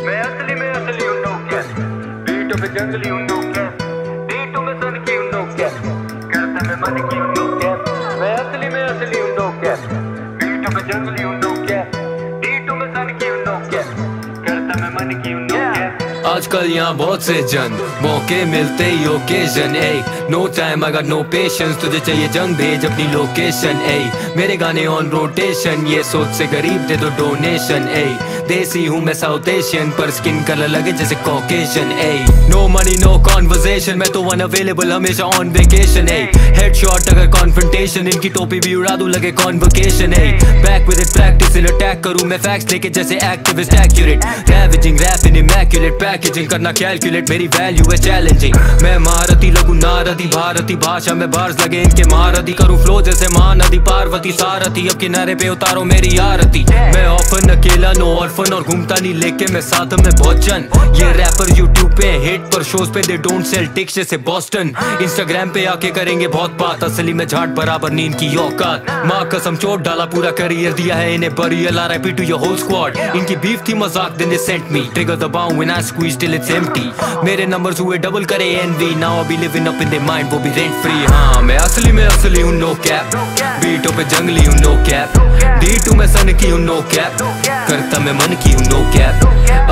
मैं असली हूँ नो क्या, बीटों पे जंगली हूँ नो क्या, बीटों में सन की हूँ नो क्या, करता मैं मन की हूँ नो क्या, मैं असली हूँ नो क्या, बीटों पे जंगली हूँ नो क्या, बीटों में सन की हूँ नो क्या, करता मैं मन की हूँ नो क्या। आजकल यहाँ बहुत से जन मौके मिलते ही occasion ay no time I got no patience, तुझे चाहिए जंग भेज अपनी लोकेशन ए मेरे गाने ऑन रोटेशन, ये सोच से गरीब दे दो डोनेशन ए देसी हूँ मैं साउथ एशियन पर स्किन कलर लगे जैसे Caucasian ay no money no conversation, मैं तो अनअवेलेबल हमेशा ऑन वेकेशन ए हेडशॉट अगर कॉन्फ्रंटेशन, इनकी टोपी भी उड़ा दूं लगे convocation ay back with it practice in attack करूं मैं फैक्ट्स लेके जैसे activist accurate ravaging rapping immaculate packaging करना कैलकुलेट मेरी वैल्यू है चैलेंजिंग, मैं महारथी लगूं नारदी भारती भाषा में बार्स लगे इनके महारथी करूं फ्लो जैसे महानदी पार्वती सारथी अब किनारे पे उतारो मेरी आरती, मैं ऑफन अकेला नो ऑर्फन और घूमता नहीं लेके मैं साथ में भोजन, ये रैपर यूट्यूब पे हिट पर शोज पे दे डोंट सेल टिक्स जैसे बॉस्टन, इंस्टाग्राम पे आके करेंगे बहुत बात असली में झाट बराबर नींद की औकात, माँ कसम चोट डाला पूरा करियर दिया है इन्हें burial RIP to your whole squad, इनकी बीफ थी मजाक then they sent me trigger दबाऊं when I squeeze till it's empty, मेरे नंबर्स हुए डबल करे envy now I be living up in their mind वो भी रेंट फ्री, हाँ मैं असली हूँ नो कैप, बीटों पे जंगली हूँ नो कैप, D2 में सन की हूँ नो कैप, करता मैं मन की हूँ नो कैप,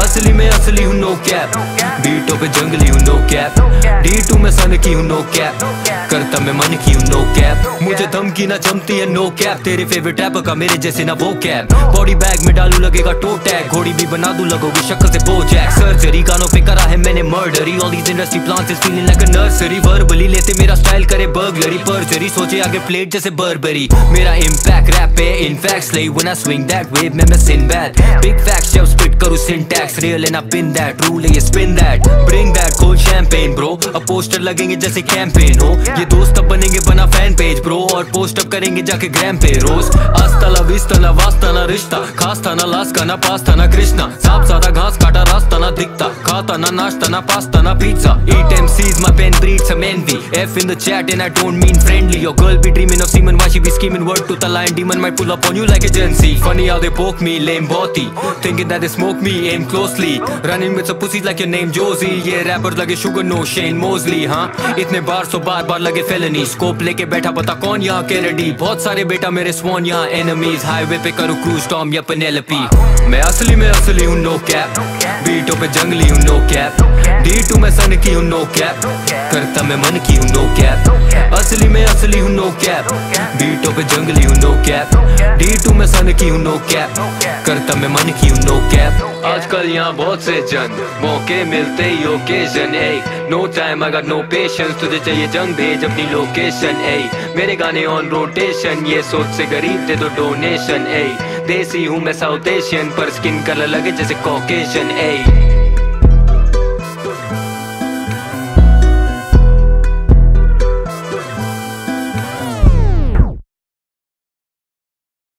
असली हूँ नो कैप, बीटों पे जंगली हूँ नो कैप, D2 में सन की हूँ नो कैप, करता मैं मन की हूँ नो कैप, मुझे धमकी ना जमती है नो कैप, तेरे फेवरेट रैपर का मेरे जैसे ना वो कैप, बॉडी बैग में डालू लगेगा टो टैग, घोड़ी भी बना दूं लगोगे शक्ल से बोजैक, सर्जरी कानों पे करा है मैंने murdery, all these industry plants is feeling like a nursery, verbally लेते मेरा स्टाइल करे बर्गलरी, परजरी सोचे आगे प्लेट जैसे बर्बरी, मेरा इम्पैक्ट रैप पे in fact slay when I swing that wave में मैं Sinbad, big facts जब spit करूँ syntax real and I pin that rule है ये spin that, bring that cold champagne bro, अब पोस्टर लगेंगे जैसे कैंपेन हो, ये दोस्त अब बनेंगे बना फैन पेज ब्रो, और पोस्ट अप करेंगे जाके ग्राम पे रोज, आस्ता ला विस्ता ना वास्ता ना रिश्ता, खास था ना लास का ना पास्ता ना कृष्णा, सांप सादा घास काटा रास्ता ना दिखता, खाता ना नाश्ता ना पास्ता ना pizza, eat MCs my pen breeds some envy, F in the chat and I don't mean friendly, your girl be dreaming of semen why she be scheming, word to the line demon might pull up on you like agency, funny how they poke me lame boti, thinking that they smoke me aim closely, running with some pussies like your name Josie, ये rappers लगे sugar no Shane Mosley, हाँ इतने बार सो बार लगे felony, scope लेके बैठा पता कौन यहाँ Kennedy, बहुत सारे बेटा मेरे swan यहाँ enemies, highway पे करूँ cruise Tom या Penelope, मैं असली हूँ no cap, बीटों पे जंगली हूँ no cap, D2 में सन की हूँ no cap, करता मैं मन की हूँ no cap, असली हूँ no cap, बीटों पे जंगली हूँ no cap, D2 में सन की हूँ no cap, करता मैं मन की हूँ no cap, आजकल यहाँ बहुत से जन मौके मिलते ही occasion ay no time I got no patience, तुझे चाहिए जंग भेज अपनी लोकेशन ए मेरे गाने ऑन रोटेशन, ये सोच से गरीब दे दो डोनेशन ए देसी हूँ मैं साउथ एशियन पर स्किन कलर लगे जैसे कॉकेशन ए